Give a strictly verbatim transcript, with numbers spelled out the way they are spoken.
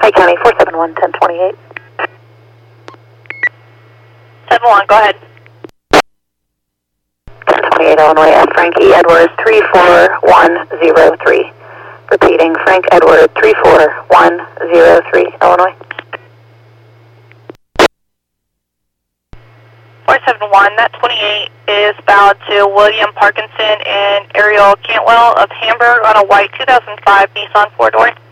Pike County, four seven one, ten twenty-eight. seven one, go ahead. ten twenty-eight Illinois, F. Frank E. Edwards, three four one zero three. Repeating, Frank Edward, three four one zero three, Illinois. four seven one, that twenty-eight is bound to William Parkinson and Ariel Cantwell of Hamburg on a white two thousand five Nissan four-door.